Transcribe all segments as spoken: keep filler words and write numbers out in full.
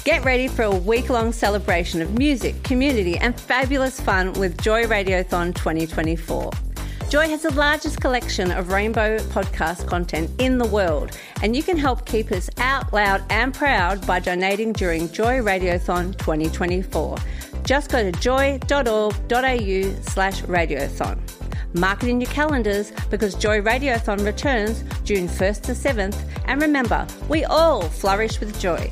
Get ready for a week-long celebration of music, community and fabulous fun with Joy Radiothon twenty twenty-four. Joy has the largest collection of rainbow podcast content in the world, and you can help keep us out loud and proud by donating during Joy Radiothon twenty twenty-four. Just go to joy.org.au slash radiothon. Mark it in your calendars because Joy Radiothon returns June first to seventh, and remember, we all flourish with joy.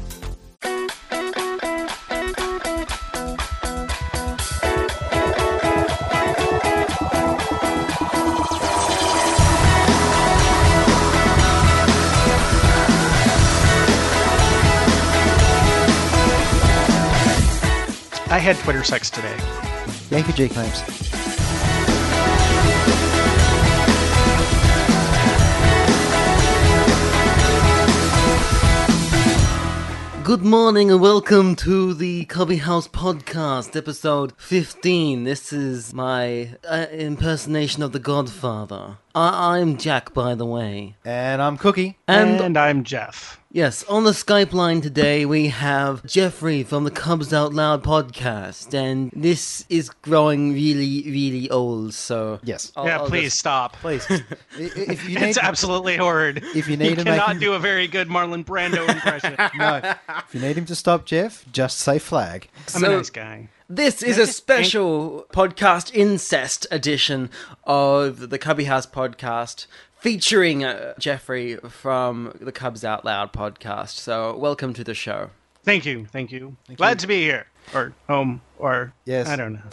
I had Twitter sex today. Yankee G claims. Good morning and welcome to the Cubby House Podcast, episode fifteen. This is my uh, impersonation of the Godfather. I- I'm Jack, by the way. And I'm Cookie. And, and I'm Jeff. Yes, on the Skype line today we have Jeffrey from the Cubs Out Loud podcast, and this is growing really, really old, so... Yes. I'll, yeah, I'll please just... stop. Please. if you need it's to... absolutely horrid. If you need you to cannot make him... do a very good Marlon Brando impression. No. If you need him to stop, Jeff, just say flag. I'm so, a nice guy. This is a special podcast incest edition of the Cubby House podcast, featuring uh, Jeffrey from the Cubs Out Loud podcast. So, welcome to the show. Thank you, thank you. Thank Glad you. to be here. Or home, or... Yes. I don't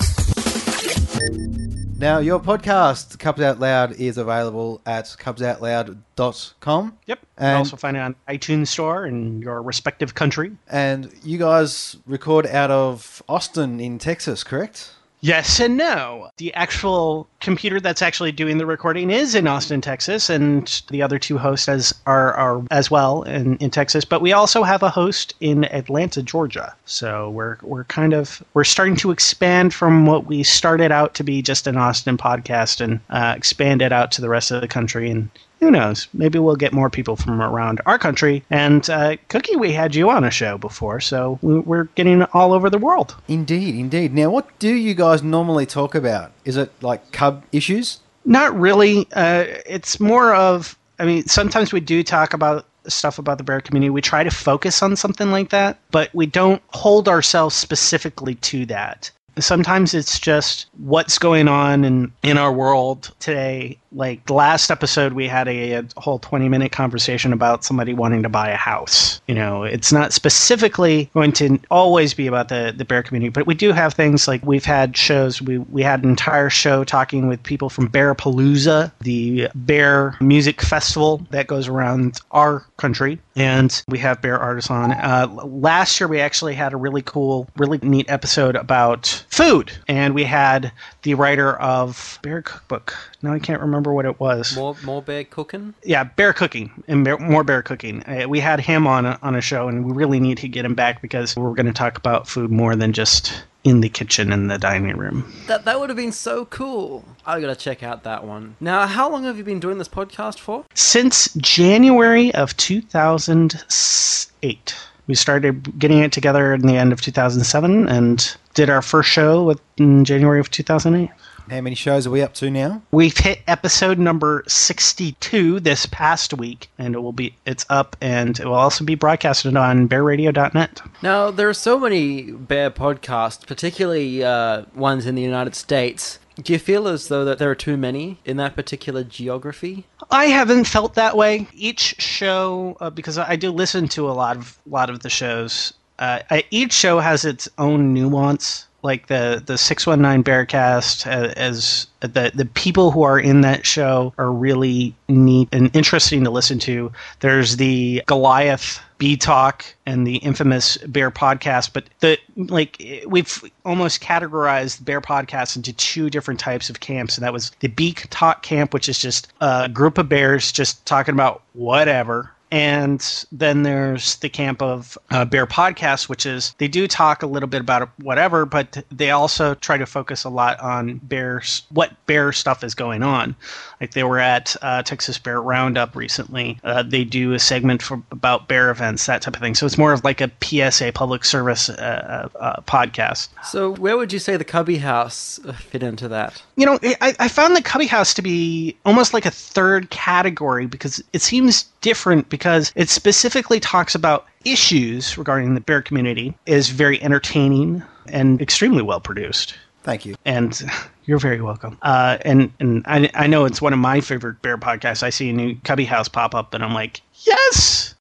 know. Now, your podcast, Cubs Out Loud, is available at cubs out loud dot com. Yep. You And can also find it on iTunes Store in your respective country. And you guys record out of Austin in Texas, correct? Yes and no. The actual computer that's actually doing the recording is in Austin, Texas, and the other two hosts as are, are as well in, in Texas. But we also have a host in Atlanta, Georgia. So we're we're kind of we're starting to expand from what we started out to be just an Austin podcast and uh, expand it out to the rest of the country. And who knows? Maybe we'll get more people from around our country. And uh, Cookie, we had you on a show before, so we're getting all over the world. Indeed, indeed. Now, what do you guys normally talk about? Is it like Cub issues? Not really. Uh, it's more of, I mean, sometimes we do talk about stuff about the bear community. We try to focus on something like that, but we don't hold ourselves specifically to that. Sometimes it's just what's going on in, in our world today. Like the last episode, we had a, a whole twenty minute conversation about somebody wanting to buy a house. You know, it's not specifically going to always be about the, the bear community, but we do have things like we've had shows. We, we had an entire show talking with people from Bearapalooza, the bear music festival that goes around our country. And we have bear artists on. Uh, last year, we actually had a really cool, really neat episode about food. And we had the writer of Bear Cookbook. Now I can't remember what it was. More more bear cooking? Yeah, bear cooking and bear, more bear cooking. Uh, we had him on a, on a show, and we really need to get him back because we're going to talk about food more than just in the kitchen and the dining room. That that would have been so cool. I gotta check out that one. Now, how long have you been doing this podcast for? Since January of two thousand eight. We started getting it together in the end of two thousand seven and did our first show in January of two thousand eight. How many shows are we up to now? We've hit episode number sixty-two this past week, and it will be it's up, and it will also be broadcasted on bear radio dot net. Now, there are so many bear podcasts, particularly uh, ones in the United States. Do you feel as though that there are too many in that particular geography? I haven't felt that way. Each show, uh, because I do listen to a lot of lot of the shows, uh, I, each show has its own nuance. Like the the six one nine Bearcast, uh, as the the people who are in that show are really neat and interesting to listen to. There's the Goliath Bee Talk and the infamous Bear Podcast, but the like we've almost categorized Bear Podcasts into two different types of camps, and that was the Bee Talk camp, which is just a group of bears just talking about whatever. And then there's the camp of uh, Bear Podcast, which is they do talk a little bit about whatever, but they also try to focus a lot on bears, what bear stuff is going on. Like they were at uh, Texas Bear Roundup recently. Uh, they do a segment for, about bear events, that type of thing. So it's more of like a P S A, public service uh, uh, podcast. So where would you say the Cubby House fit into that? You know, I, I found the Cubby House to be almost like a third category because it seems different because it specifically talks about issues regarding the bear community, is very entertaining and extremely well produced. Thank you. And you're very welcome. Uh, and and I, I know it's one of my favorite bear podcasts. I see a new Cubby House pop up and I'm like, yes!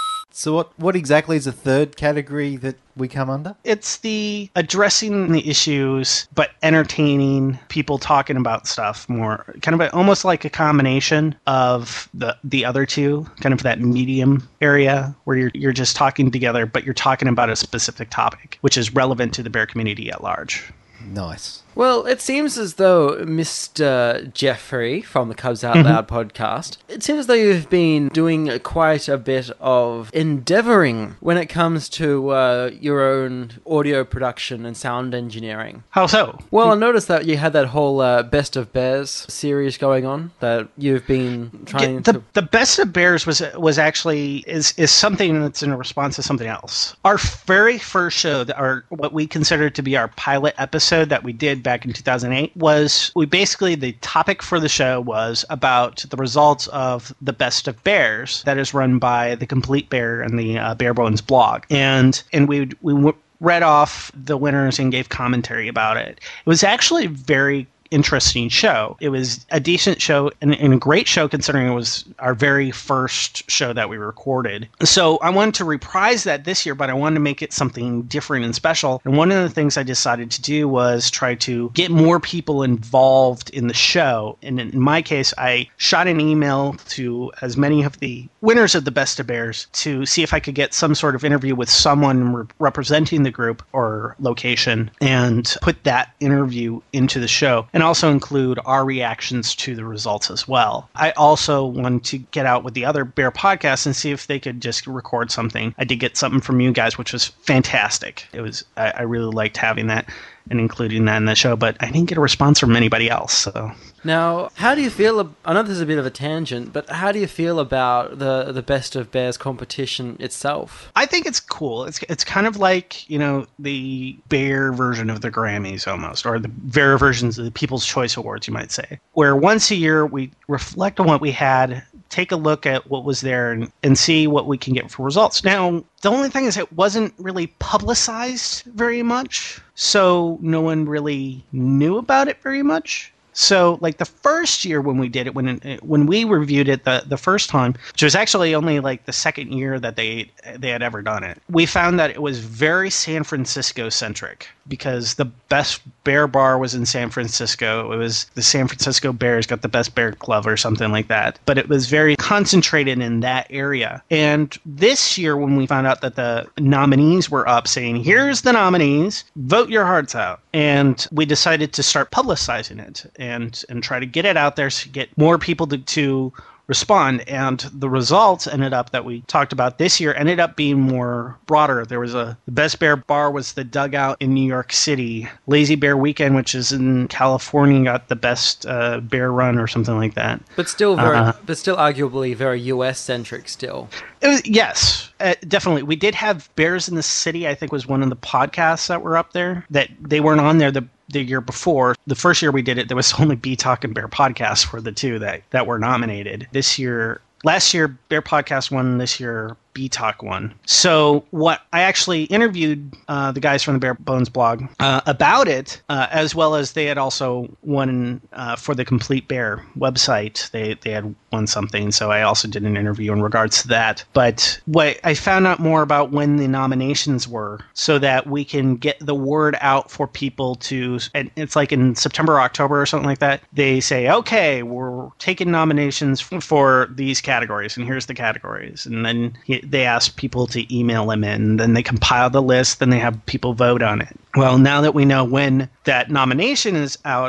So what, what exactly is the third category that we come under? It's the addressing the issues, but entertaining people talking about stuff more. Kind of a, almost like a combination of the the other two, kind of that medium area where you're you're just talking together, but you're talking about a specific topic, which is relevant to the bear community at large. Nice. Well, it seems as though Mister Jeffrey from the Cubs Out Mm-hmm. Loud podcast, it seems as though you've been doing quite a bit of endeavoring when it comes to uh, your own audio production and sound engineering. How so? Well, I noticed that you had that whole uh, Best of Bears series going on that you've been trying Yeah, the, to... the Best of Bears was was actually is is something that's in response to something else. Our very first show, that our what we considered to be our pilot episode that we did back in two thousand eight, was we basically the topic for the show was about the results of the Best of Bears that is run by the Complete Bear and the uh, Bare Bones blog, and and we we w- read off the winners and gave commentary about it. It was actually very interesting show. It was a decent show and, and a great show considering it was our very first show that we recorded. So I wanted to reprise that this year, but I wanted to make it something different and special. And one of the things I decided to do was try to get more people involved in the show. And in my case, I shot an email to as many of the winners of the Best of Bears to see if I could get some sort of interview with someone re- representing the group or location and put that interview into the show. And also include our reactions to the results as well. I also wanted to get out with the other Bear podcasts and see if they could just record something. I did get something from you guys, which was fantastic. It was I, I really liked having that and including that in the show, but I didn't get a response from anybody else. So Now, how do you feel... ab- I know this is a bit of a tangent, but how do you feel about the, the Best of Bears competition itself? I think it's cool. It's it's kind of like, you know, the bear version of the Grammys almost, or the bear versions of the People's Choice Awards, you might say, where once a year we reflect on what we had, take a look at what was there, and, and see what we can get for results. Now, the only thing is it wasn't really publicized very much, so no one really knew about it very much. So, like the first year when we did it, when it, when we reviewed it the, the first time, which was actually only like the second year that they they had ever done it, we found that it was very San Francisco centric because the best bear bar was in San Francisco. It was the San Francisco Bears got the best bear glove or something like that. But it was very concentrated in that area. And this year when we found out that the nominees were up saying, here's the nominees, vote your hearts out. And we decided to start publicizing it and and try to get it out there to get more people to, to respond. And the results ended up that we talked about this year ended up being more broader. There was a the best bear bar was the Dugout in New York City. Lazy Bear Weekend, which is in California, got the best uh, bear run or something like that. But still very, Uh, but still arguably very U S centric still. It was, yes, uh, definitely. We did have Bears in the City, I think was one of the podcasts that were up there. That they weren't on there the the year before. The first year we did it, there was only B Talk and Bear Podcast were the two that, that were nominated. This year, last year, Bear Podcast won. This year, B Talk won. So what I actually interviewed uh, the guys from the Bare Bones blog uh, about it, uh, as well as they had also won uh, for the Complete Bear website. They they had won something, so I also did an interview in regards to that. But what I found out more about when the nominations were, so that we can get the word out for people to. And it's like in September, or October, or something like that. They say, okay, we're taking nominations for these categories, and here's the categories, and then he, they ask people to email them in, and then they compile the list, then they have people vote on it. Well, now that we know when that nomination is out,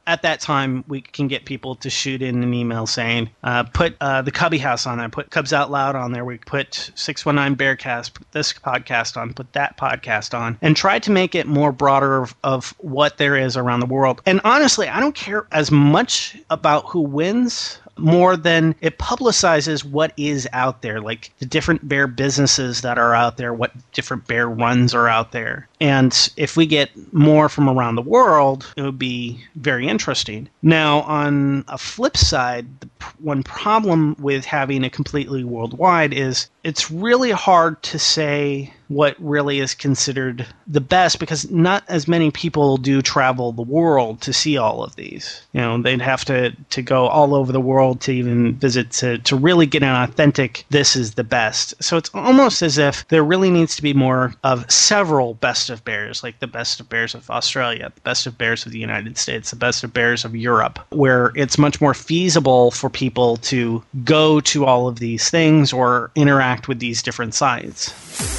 at that time, we can get people to shoot in an email saying, uh, put uh, the Cubby House on there, put Cubs Out Loud on there, we put six one nine Bearcast, put this podcast on, put that podcast on, and try to make it more broader of, of what there is around the world. And honestly, I don't care as much about who wins more than it publicizes what is out there, like the different bear businesses that are out there, what different bear runs are out there. And if we get more from around the world, it would be very interesting. Now, on a flip side, the p- one problem with having it completely worldwide is it's really hard to say what really is considered the best because not as many people do travel the world to see all of these. You know, they'd have to, to go all over the world to even visit to, to really get an authentic, this is the best. So it's almost as if there really needs to be more of several best of bears, like the best of bears of Australia, the best of bears of the United States, the best of bears of Europe, where it's much more feasible for people to go to all of these things or interact with these different sites.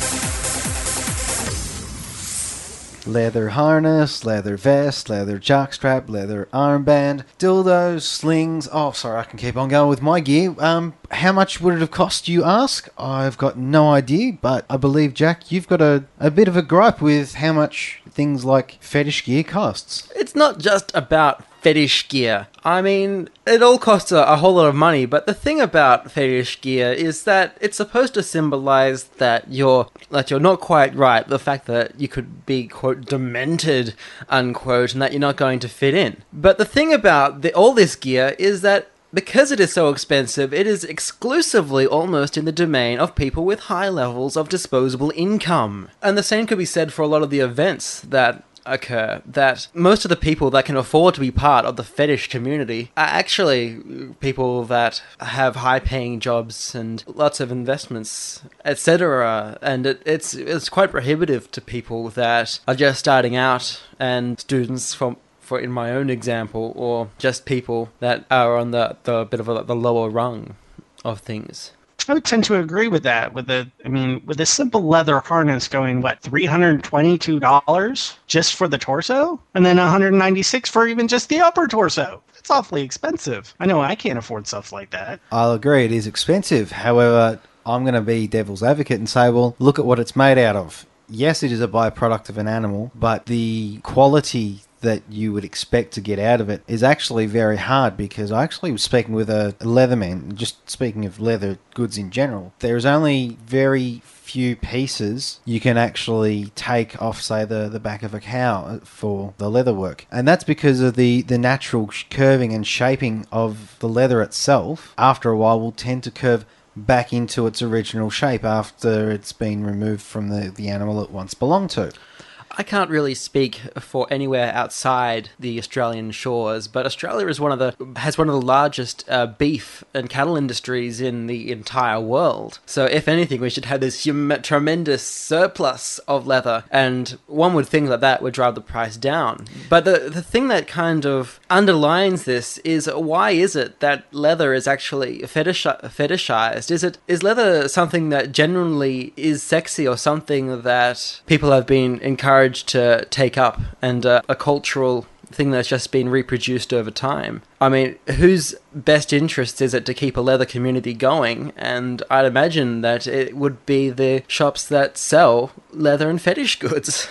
Leather harness, leather vest, leather jockstrap, leather armband, dildos, slings. Oh, sorry, I can keep on going with my gear. Um, how much would it have cost, you ask? I've got no idea, but I believe, Jack, you've got a, a bit of a gripe with how much things like fetish gear costs. It's not just about fetish gear. I mean, it all costs a, a whole lot of money, but the thing about fetish gear is that it's supposed to symbolize that you're that you're not quite right, the fact that you could be, quote, demented, unquote, and that you're not going to fit in. But the thing about the, all this gear is that because it is so expensive, it is exclusively almost in the domain of people with high levels of disposable income. And the same could be said for a lot of the events that occur, that most of the people that can afford to be part of the fetish community are actually people that have high-paying jobs and lots of investments, et cetera. And it, it's it's quite prohibitive to people that are just starting out and students from for in my own example, or just people that are on the, the bit of a, the lower rung of things. I would tend to agree with that. With the, I mean, with a simple leather harness going, what, three hundred twenty-two dollars just for the torso? And then one hundred ninety-six dollars for even just the upper torso. It's awfully expensive. I know I can't afford stuff like that. I'll agree, it is expensive. However, I'm going to be devil's advocate and say, well, look at what it's made out of. Yes, it is a byproduct of an animal, but the quality that you would expect to get out of it is actually very hard, because I actually was speaking with a leatherman, just speaking of leather goods in general. There's only very few pieces you can actually take off, say, the, the back of a cow for the leather work. And that's because of the, the natural curving and shaping of the leather itself. After a while, will tend to curve back into its original shape after it's been removed from the, the animal it once belonged to. I can't really speak for anywhere outside the Australian shores, but Australia is one of the has one of the largest uh, beef and cattle industries in the entire world. So if anything, we should have this hum- tremendous surplus of leather, and one would think that that would drive the price down. But the the thing that kind of underlines this is, why is it that leather is actually fetish- fetishized? Is it is leather something that genuinely is sexy, or something that people have been encouraged to take up, and uh, a cultural thing that's just been reproduced over time? I mean, whose best interest is it to keep a leather community going? And I'd imagine that it would be the shops that sell leather and fetish goods.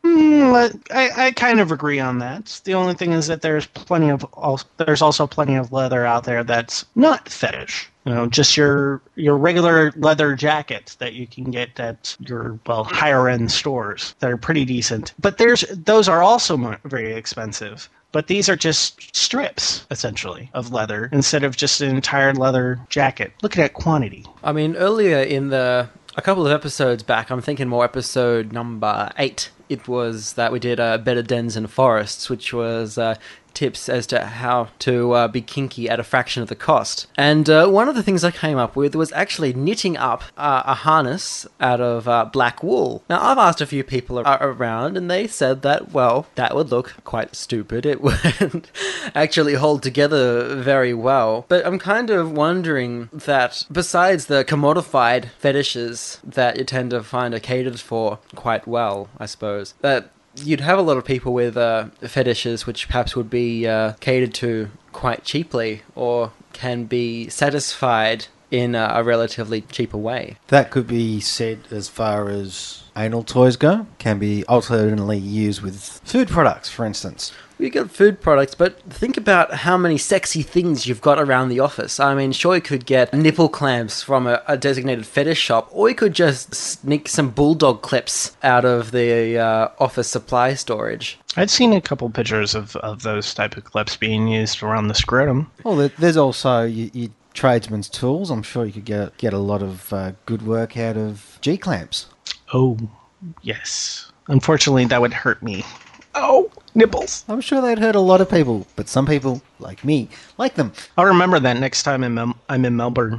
Mm, I, I kind of agree on that. The only thing is that there's plenty of there's also plenty of leather out there that's not fetish. You know, just your your regular leather jacket that you can get at your, well, higher end stores that are pretty decent. But there's those are also very expensive. But these are just strips, essentially, of leather instead of just an entire leather jacket. Look at that quantity. I mean, earlier in the a couple of episodes back, I'm thinking more episode number eight. It was that we did uh, Better Dens and Forests, which was uh, tips as to how to uh, be kinky at a fraction of the cost. And uh, one of the things I came up with was actually knitting up uh, a harness out of uh, black wool. Now, I've asked a few people ar- around, and they said that, well, that would look quite stupid. It wouldn't actually hold together very well. But I'm kind of wondering that besides the commodified fetishes that you tend to find are catered for quite well, I suppose, that you'd have a lot of people with uh, fetishes which perhaps would be uh, catered to quite cheaply or can be satisfied in a, a relatively cheaper way. That could be said as far as anal toys go. Can be alternately used with food products, for instance. You got food products, but think about how many sexy things you've got around the office. I mean, sure, you could get nipple clamps from a, a designated fetish shop, or you could just sneak some bulldog clips out of the uh, office supply storage. I'd seen a couple pictures of, of those type of clips being used around the scrotum. Well, there- there's also your, your tradesman's tools. I'm sure you could get get a lot of uh, good work out of G-clamps. Oh, yes. Unfortunately, that would hurt me. Oh, nipples. I'm sure they'd hurt a lot of people, but some people, like me, like them. I'll remember that next time I'm, Mel- I'm in Melbourne.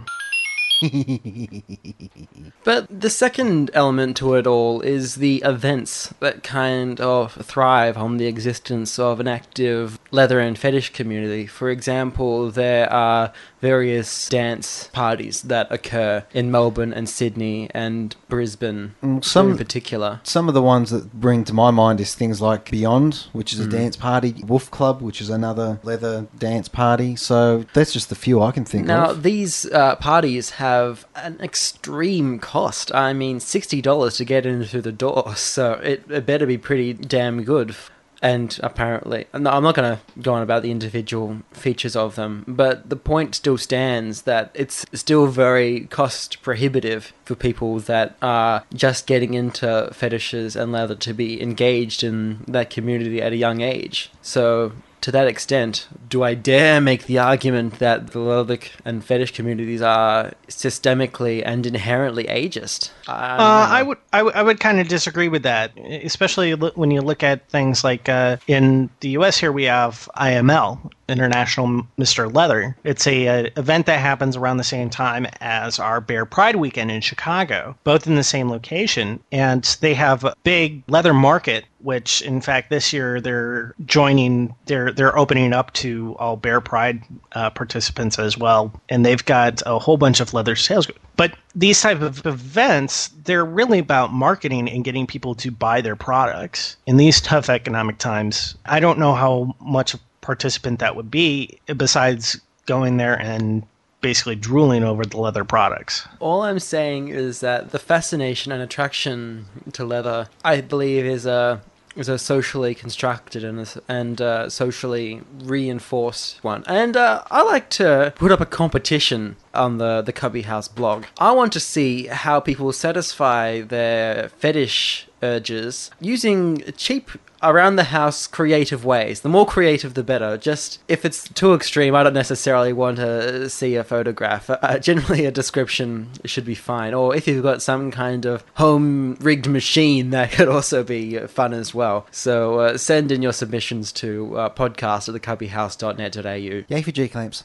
But the second element to it all is the events that kind of thrive on the existence of an active leather and fetish community. For example, there are various dance parties that occur in Melbourne and Sydney and Brisbane some- in particular. Some of the ones that bring to my mind is things like Beyond, which is a dance party, Wolf Club, which is another leather dance party. So that's just the few I can think Now, of. these uh, parties have an extreme cost. I mean, sixty dollars to get in through the door, so it, it better be pretty damn good. And apparently, no, I'm not going to go on about the individual features of them, but the point still stands that it's still very cost prohibitive for people that are just getting into fetishes and leather to be engaged in that community at a young age. So, to that extent, do I dare make the argument that the leather and fetish communities are systemically and inherently ageist? I, Uh, I would, I would, I would kind of disagree with that, especially lo- when you look at things like uh, in the U S here we have I M L, International Mister Leather. It's a, a event that happens around the same time as our Bear Pride weekend in Chicago, both in the same location, and they have a big leather market. Which, in fact, this year they're joining, they're they're opening up to all Bear Pride uh, participants as well, and they've got a whole bunch of leather sales. But these type of events, they're really about marketing and getting people to buy their products. In these tough economic times, I don't know how much a participant that would be, besides going there and basically drooling over the leather products. All I'm saying is that the fascination and attraction to leather, I believe, is a is a socially constructed and a, and uh, socially reinforced one. And uh, I like to put up a competition on the the Cubby House blog. I want to see how people satisfy their fetish urges using cheap, around the house creative ways. The more creative, the better. Just if it's too extreme, I don't necessarily want to see a photograph. Uh, generally, a description should be fine. Or if you've got some kind of home rigged machine, that could also be fun as well. So uh, send in your submissions to uh, podcast at the cubby house dot net dot a u. Yay for G-clamps.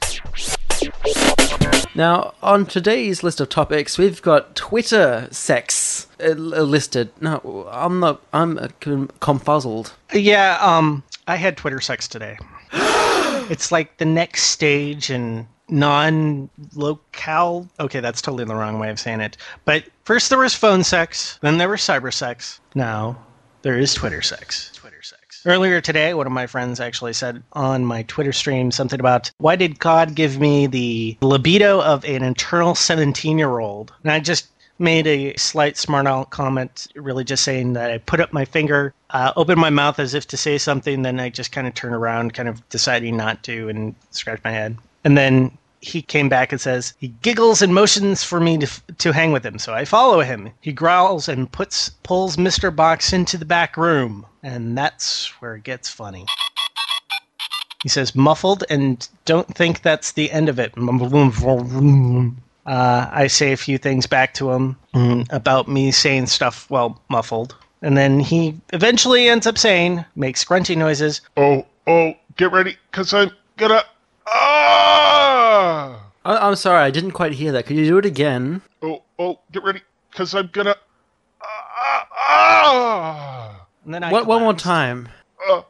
Now, on today's list of topics, we've got Twitter sex uh, listed. No, I'm not. I'm uh, com- confuzzled. Yeah, um, I had Twitter sex today. It's like the next stage in non-locale. Okay, that's totally the wrong way of saying it. But first there was phone sex, then there was cyber sex. Now there is Twitter sex. Twitter sex. Earlier today, one of my friends actually said on my Twitter stream something about, why did God give me the libido of an eternal seventeen-year-old? And I just made a slight smart aleck comment, really just saying that I put up my finger, uh, opened my mouth as if to say something, then I just kind of turn around, kind of deciding not to, and scratch my head. And then he came back and says, he giggles and motions for me to to hang with him, so I follow him. He growls and puts pulls Mister Box into the back room, and that's where it gets funny. He says, muffled, and don't think that's the end of it. Uh, I say a few things back to him mm, about me saying stuff, well, muffled. And then he eventually ends up saying, makes grunty noises. Oh, oh, get ready, because I'm gonna... Ah! I- I'm sorry, I didn't quite hear that. Could you do it again? Oh, oh, get ready, because I'm gonna... Ah! Ah! And then I One, one more collapsed. time. Ah!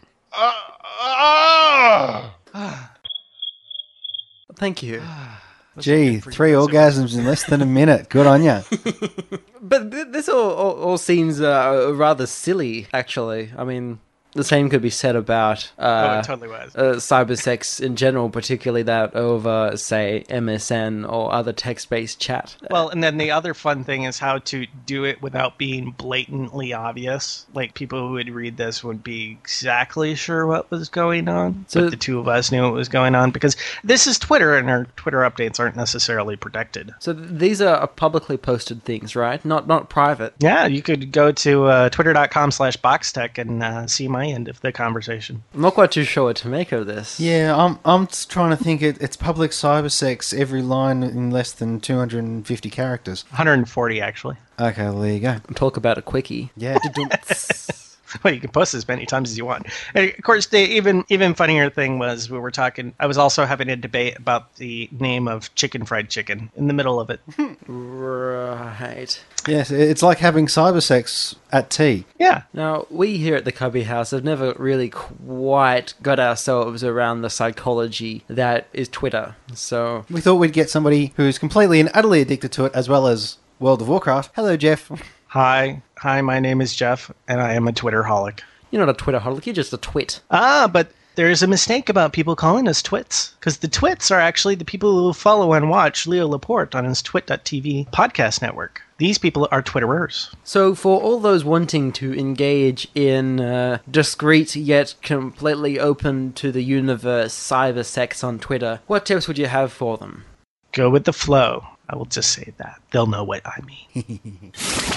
Ah! Ah! Thank you. Gee, three orgasms in less than a minute. Good on ya. But th- this all, all, all seems uh, rather silly, actually. I mean, the same could be said about uh, oh, it totally was. uh, cybersex in general, particularly that over, say, M S N or other text-based chat. Well, and then the other fun thing is how to do it without being blatantly obvious. Like, people who would read this would be exactly sure what was going on. So- but the two of us knew what was going on because this is Twitter, and our Twitter updates aren't necessarily protected. So th- these are publicly posted things, right? Not not private. Yeah, you could go to uh, twitter.com slash boxtech and uh, see my end of the conversation. I'm not quite too sure what to make of this. Yeah, I'm I'm just trying to think. It, it's public cybersex, every line in less than two hundred fifty characters. one hundred forty, actually. Okay, well, there you go. Talk about a quickie. Yeah. Well, you can post as many times as you want. And of course, the even even funnier thing was we were talking. I was also having a debate about the name of Chicken Fried Chicken in the middle of it. Right. Yes, it's like having cybersex at tea. Yeah. Now, we here at the Cubby House have never really quite got ourselves around the psychology that is Twitter. So, We thought we'd get somebody who's completely and utterly addicted to it, as well as World of Warcraft. Hello, Jeff. Hi, hi. My name is Jeff, and I am a Twitterholic. you're not a Twitterholic, you're just a twit. Ah, but there's a mistake about people calling us twits, because the twits are actually the people who follow and watch Leo Laporte on his twit dot t v podcast network. These people are Twitterers. So, for all those wanting to engage in uh, discreet yet completely open to the universe cyber sex on Twitter, what tips would you have for them? Go with the flow. I will just say that. They'll know what I mean.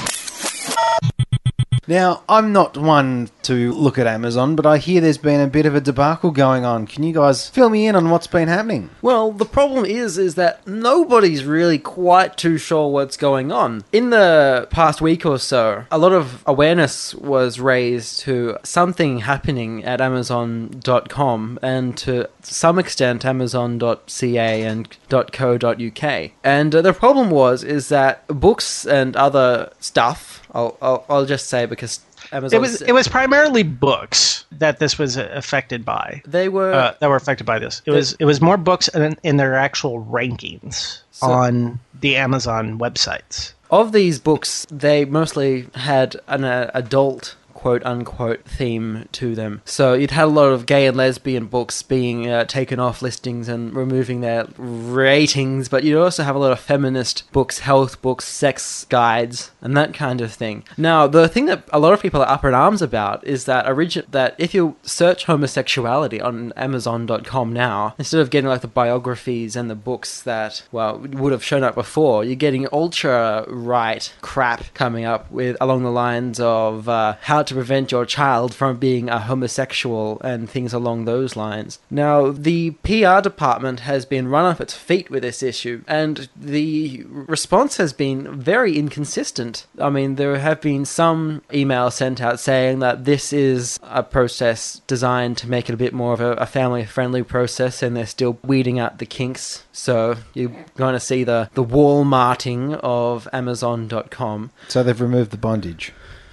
Now, I'm not one to look at Amazon, but I hear there's been a bit of a debacle going on. Can you guys fill me in on what's been happening? Well, the problem is, is that nobody's really quite too sure what's going on. In the past week or so, a lot of awareness was raised to something happening at Amazon dot com and to some extent Amazon dot c a and .co dot u k. And uh, the problem was, is that books and other stuff, I'll, I'll, I'll just say because Amazon... It was it was primarily books that this was affected by. They were... Uh, that were affected by this. It was it was more books in, in their actual rankings So- on the Amazon websites. Of these books, they mostly had an uh, adult quote-unquote theme to them. So you'd had a lot of gay and lesbian books being uh, taken off listings and removing their ratings, but you'd also have a lot of feminist books, health books, sex guides, and that kind of thing. Now, the thing that a lot of people are up in arms about is that origin- that if you search homosexuality on Amazon dot com now, instead of getting like the biographies and the books that, well, would have shown up before, you're getting ultra-right crap coming up with along the lines of uh, how to prevent your child from being a homosexual and things along those lines. Now, the P R department has been run off its feet with this issue, and the response has been very inconsistent. I mean, there have been some emails sent out saying that this is a process designed to make it a bit more of a, a family-friendly process, and they're still weeding out the kinks. So you're going to see the, the Walmarting of Amazon dot com. So they've removed the bondage.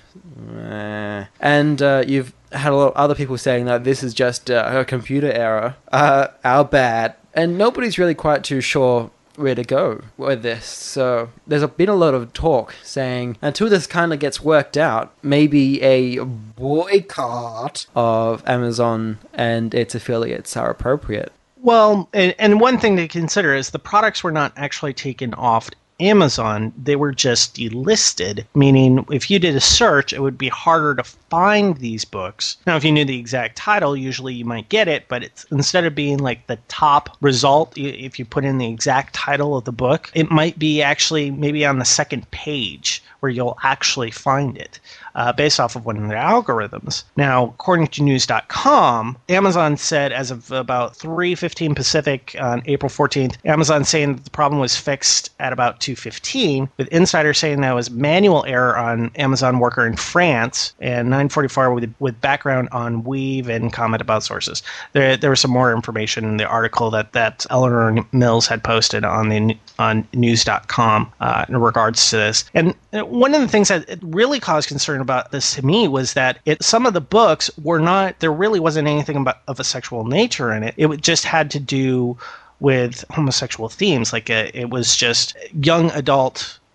Uh, and uh, you've had a lot of other people saying that this is just uh, a computer error, uh, our bad, and nobody's really quite too sure where to go with this. So there's been a lot of talk saying until this kind of gets worked out, maybe a boycott of Amazon and its affiliates are appropriate. Well, and, and one thing to consider is the products were not actually taken off Amazon, they were just delisted, meaning if you did a search, it would be harder to find these books. Now, if you knew the exact title, usually you might get it, but it's instead of being like the top result, if you put in the exact title of the book, it might be actually maybe on the second page where you'll actually find it. Uh, based off of one of their algorithms. Now, according to news dot com, Amazon said as of about three fifteen Pacific on April fourteenth, Amazon saying that the problem was fixed at about two fifteen, with insiders saying that was manual error on Amazon worker in France, and nine forty-four with, with background on Weave and comment about sources. There, there was some more information in the article that, that Eleanor Mills had posted on the on news dot com uh, in regards to this. And one of the things that really caused concern about this to me was that it, some of the books were not, there really wasn't anything about, of a sexual nature in it. It just had to do with homosexual themes. Like a, it was just young adult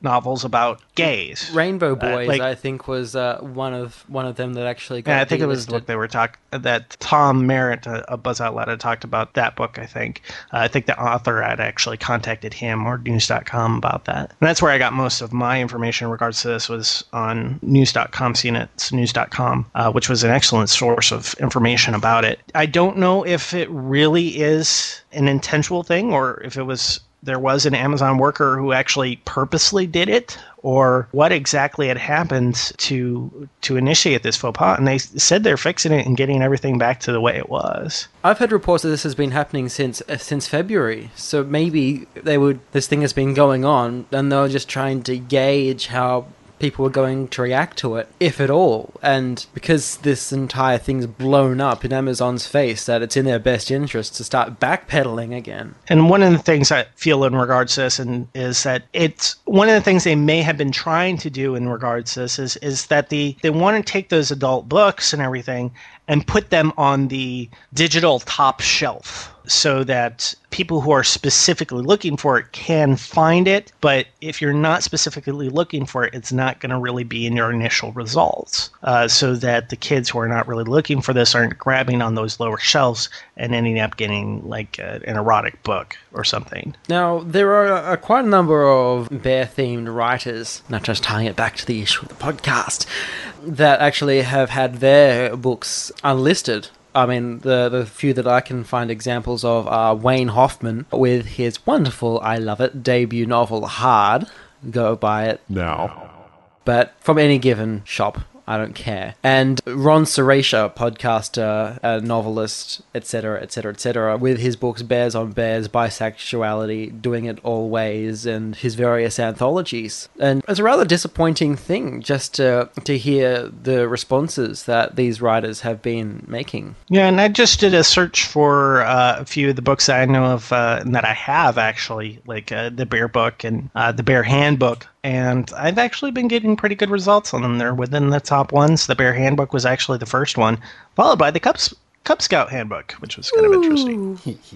novels about gays. Rainbow Boys, like- I think, was uh, one of one of them that actually got Yeah, I think it was the delisted. book they were talking that Tom Merritt, a, a Buzz Outlet, had talked about that book. I think. Uh, I think the author had actually contacted him or news dot com about that, and that's where I got most of my information in regards to this was on news dot com, C N E T's news dot com, uh, which was an excellent source of information about it. I don't know if it really is an intentional thing or if it was there was an Amazon worker who actually purposely did it, or what exactly had happened to to initiate this faux pas. And they said they're fixing it and getting everything back to the way it was. I've heard reports that this has been happening since uh, since February. So maybe they would. This thing has been going on, and they're just trying to gauge how people were going to react to it, if at all. And because this entire thing's blown up in Amazon's face, that it's in their best interest to start backpedaling again. And one of the things I feel in regards to this and is that it's one of the things they may have been trying to do in regards to this is, is that the, they want to take those adult books and everything and put them on the digital top shelf so that people who are specifically looking for it can find it. But if you're not specifically looking for it, it's not going to really be in your initial results, uh, so that the kids who are not really looking for this aren't grabbing on those lower shelves and ending up getting like a, an erotic book or something. Now, there are uh, quite a number of bear-themed writers, not just tying it back to the issue of the podcast, that actually have had their books unlisted. I mean, the the few that I can find examples of are Wayne Hoffman with his wonderful, I love it, debut novel, Hard. Go buy it. Now. But from any given shop, I don't care. And Ron Serratia, podcaster, a novelist, et cetera, et cetera, et cetera, with his books Bears on Bears, Bisexuality, Doing It All Ways, and his various anthologies. And it's a rather disappointing thing just to, to hear the responses that these writers have been making. Yeah, and I just did a search for uh, a few of the books that I know of uh, and that I have actually, like uh, the Bear Book and uh, the Bear Handbook. And I've actually been getting pretty good results on them. They're within the top ones. The Bear Handbook was actually the first one, followed by the Cub, Cub Scout Handbook, which was kind of interesting.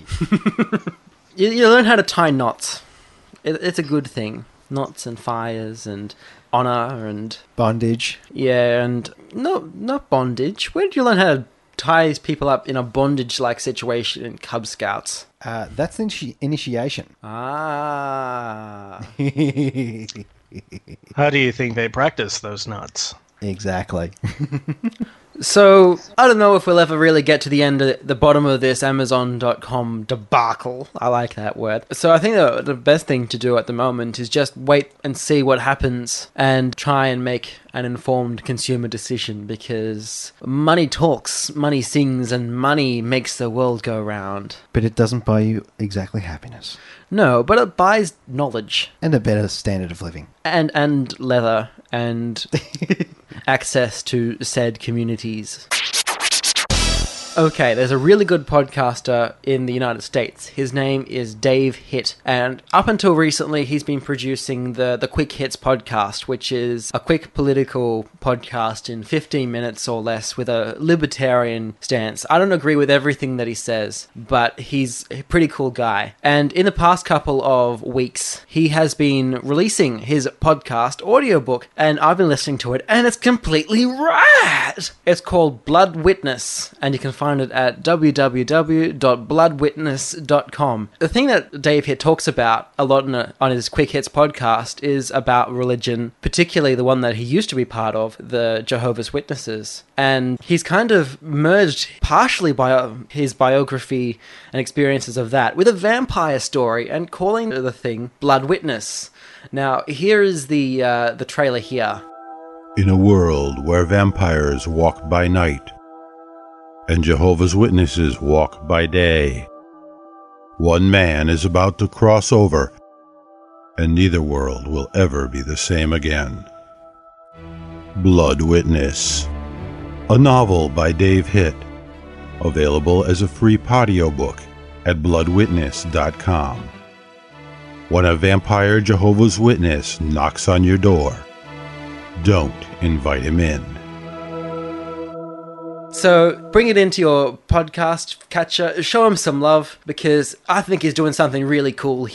You, you learn how to tie knots. It, it's a good thing. Knots and fires and honor and... Bondage. Yeah, and... No, not bondage. Where did you learn how to tie people up in a bondage-like situation in Cub Scouts? Uh, that's initi- initiation. Ah. How do you think they practice those nuts? Exactly. So, I don't know if we'll ever really get to the end, of the bottom of this Amazon dot com debacle. I like that word. So I think the, the best thing to do at the moment is just wait and see what happens and try and make an informed consumer decision, because money talks, money sings, and money makes the world go round. But it doesn't buy you exactly happiness. No, but it buys knowledge. And a better standard of living. And, and leather and access to said communities. Okay, there's a really good podcaster in the United States. His name is Dave Hitt, and up until recently, he's been producing the, the Quick Hits podcast, which is a quick political podcast in fifteen minutes or less with a libertarian stance. I don't agree with everything that he says, but he's a pretty cool guy. And in the past couple of weeks, he has been releasing his podcast audiobook, and I've been listening to it, and it's completely rad! It's called Blood Witness, and you can find it at w w w dot blood witness dot com. The thing that Dave here talks about a lot in a, on his Quick Hits podcast is about religion, particularly the one that he used to be part of, the Jehovah's Witnesses. And he's kind of merged partially by his biography and experiences of that with a vampire story and calling the thing Blood Witness. Now, here is the uh, the trailer here. In a world where vampires walk by night and Jehovah's Witnesses walk by day, one man is about to cross over, and neither world will ever be the same again. Blood Witness, a novel by Dave Hitt, available as a free audiobook at blood witness dot com. When a vampire Jehovah's Witness knocks on your door, don't invite him in. So bring it into your podcast catcher, show him some love, because I think he's doing something really cool here.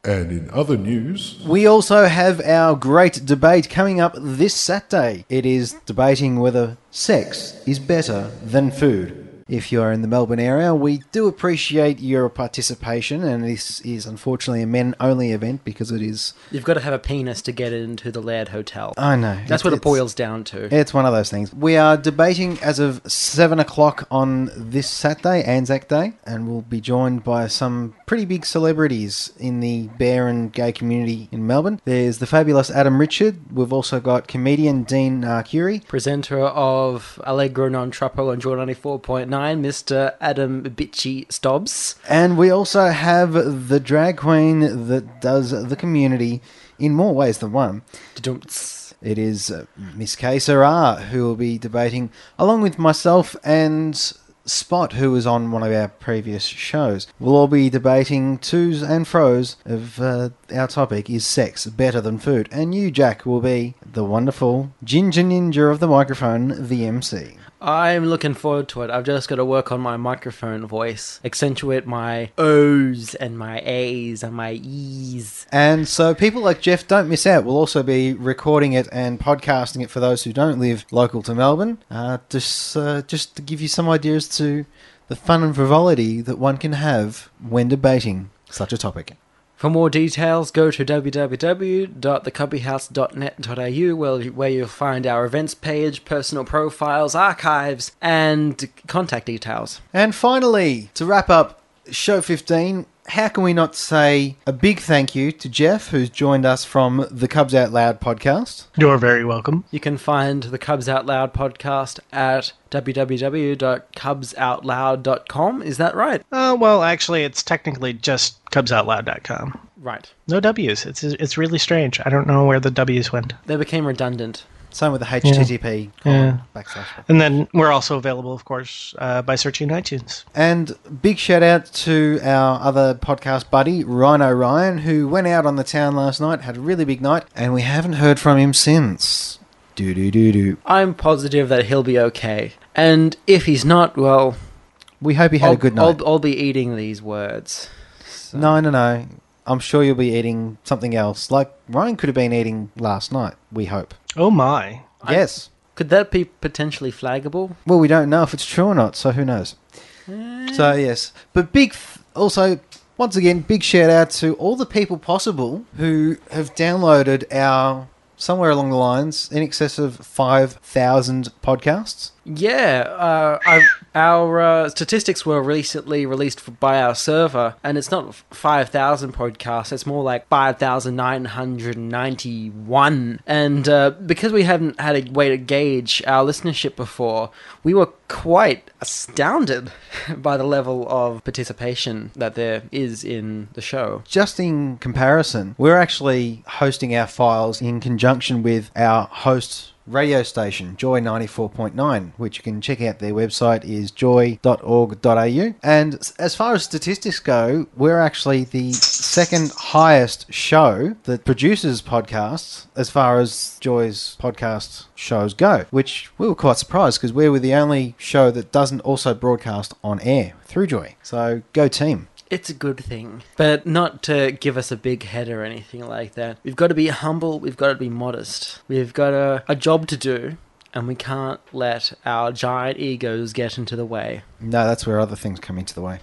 And in other news, we also have our great debate coming up this Saturday. It is debating whether sex is better than food. If you're in the Melbourne area, we do appreciate your participation, and this is unfortunately a men-only event because it is... You've got to have a penis to get into the Laird Hotel. I know. That's what it boils down to. It's one of those things. We are debating as of seven o'clock on this Saturday, Anzac Day, and we'll be joined by some pretty big celebrities in the bear and gay community in Melbourne. There's the fabulous Adam Richard. We've also got comedian Dean uh, Curie. Presenter of Allegro Non Troppo on Joy ninety-four point nine, Mister Adam Bitchy Stobbs. And we also have the drag queen that does the community in more ways than one. Da-dumts. It is uh, Miss Kay Sarah, who will be debating, along with myself and Spot, who was on one of our previous shows. We'll all be debating twos and fros of uh, our topic, is sex better than food? And you, Jack, will be the wonderful Ginger Ninja of the microphone, the M C. I'm looking forward to it. I've just got to work on my microphone voice, accentuate my O's and my A's and my E's. And so people like Jeff don't miss out. We'll also be recording it and podcasting it for those who don't live local to Melbourne, uh, just, uh, just to give you some ideas to the fun and frivolity that one can have when debating such a topic. For more details, go to w w w dot the cubby house dot net dot a u, where, where you'll find our events page, personal profiles, archives, and contact details. And finally, to wrap up show fifteen, how can we not say a big thank you to Jeff, who's joined us from the Cubs Out Loud podcast. You're very welcome. You can find the Cubs Out Loud podcast at w w w dot cubs out loud dot com. Is that right? Uh, well, actually, it's technically just cubs out loud dot com. Right. No W's. It's it's really strange. I don't know where the W's went. They became redundant. Same with the H T T P. Yeah. Yeah. Backslash. And then we're also available, of course, uh, by searching iTunes. And big shout out to our other podcast buddy, Rhino Ryan, who went out on the town last night, had a really big night, and we haven't heard from him since. Do do do do. I'm positive that he'll be okay. And if he's not, well... We hope he had I'll, a good night. I'll, I'll be eating these words. So. No, no, no. I'm sure you'll be eating something else. Like Ryan could have been eating last night, we hope. Oh my. Yes. I, could that be potentially flaggable? Well, we don't know if it's true or not, so who knows? Eh. So, yes. But big... Th- also, once again, big shout out to all the people possible who have downloaded our... somewhere along the lines, in excess of five thousand podcasts. Yeah, uh, I, our uh, statistics were recently released f- by our server, and it's not five thousand podcasts, it's more like five thousand nine hundred ninety-one. And uh, because we haven't had a way to gauge our listenership before, we were quite astounded by the level of participation that there is in the show. Just in comparison, we're actually hosting our files in conjunction with our host radio station, Joy ninety-four point nine, which you can check out. Their website is joy dot org dot a u. And as far as statistics go, we're actually the second highest show that produces podcasts as far as Joy's podcast shows go, which we were quite surprised because we were the only show that doesn't also broadcast on air through Joy. So go team. It's a good thing, but not to give us a big head or anything like that. We've got to be humble, we've got to be modest. We've got a, a job to do, and we can't let our giant egos get into the way. No, that's where other things come into the way.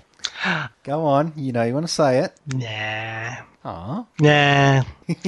Go on, you know you want to say it. Nah. Aw. Nah.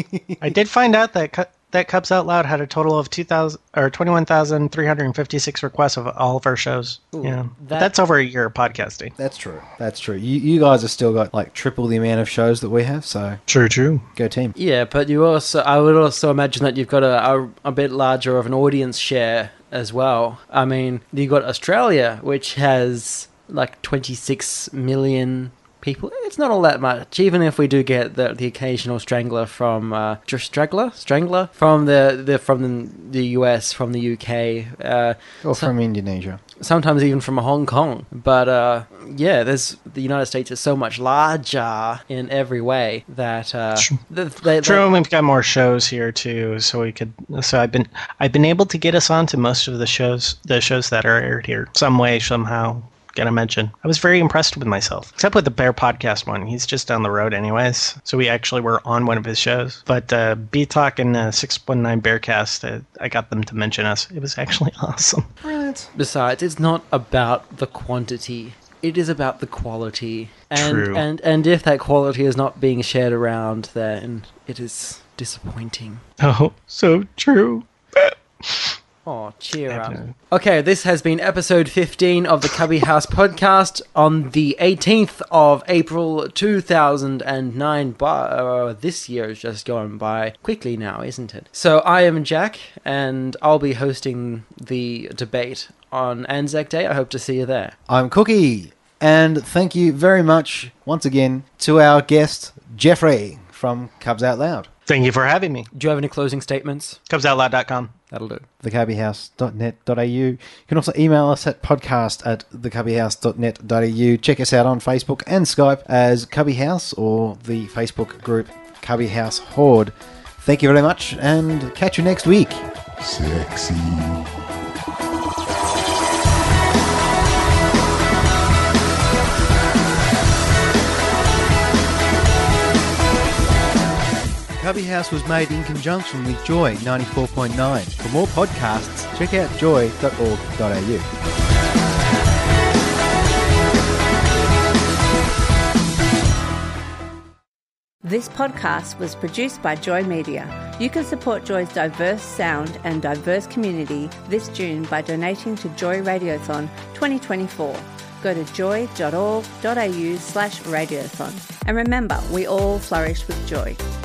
I did find out that... Cu- That Cubs Out Loud had a total of two thousand or twenty-one thousand three hundred fifty-six requests of all of our shows. Ooh, yeah, that- that's over a year of podcasting. That's true. That's true. You you guys have still got like triple the amount of shows that we have, so True, true. go team. Yeah, but you also, I would also imagine that you've got a, a, a bit larger of an audience share as well. I mean, you've got Australia, which has like twenty-six million people. It's not all that much, even if we do get the, the occasional strangler from uh, just strangler, strangler from the, the from the, the U S, from the U K, uh, Or so- from Indonesia. sometimes even from Hong Kong. But uh, yeah, there's the United States is so much larger in every way that uh, True. th- they, True, and we've got more shows here too, so we could. So I've been, I've been able to get us onto most of the shows, the shows that are aired here, some way, somehow. Gonna mention. I was very impressed with myself, except with the Bear Podcast one. He's just down the road anyways, so we actually were on one of his shows. But uh, B-Talk and uh, six one nine Bearcast, uh, I got them to mention us. It was actually awesome. Right. Besides, it's not about the quantity. It is about the quality. And, True. And, and if that quality is not being shared around, then it is disappointing. Oh, so true. Oh, cheer up. Okay, this has been episode fifteen of the Cubby House podcast on the eighteenth of April two thousand nine. By, uh, this year is just going by quickly now, isn't it? So I am Jack, and I'll be hosting the debate on Anzac Day. I hope to see you there. I'm Cookie, and thank you very much once again to our guest, Jeffrey from Cubs Out Loud. Thank you for having me. Do you have any closing statements? cubs out loud dot com. That'll do. the cubby house dot net dot a u. You can also email us at podcast at the cubby house dot net dot a u. Check us out on Facebook and Skype as Cubby House or the Facebook group Cubby House Horde. Thank you very much, and catch you next week. Sexy. Cubby House was made in conjunction with Joy ninety-four point nine. For more podcasts, check out joy dot org dot a u. This podcast was produced by Joy Media. You can support Joy's diverse sound and diverse community this June by donating to Joy Radiothon twenty twenty-four. Go to joy dot org dot a u slash radiothon. And remember, we all flourish with joy.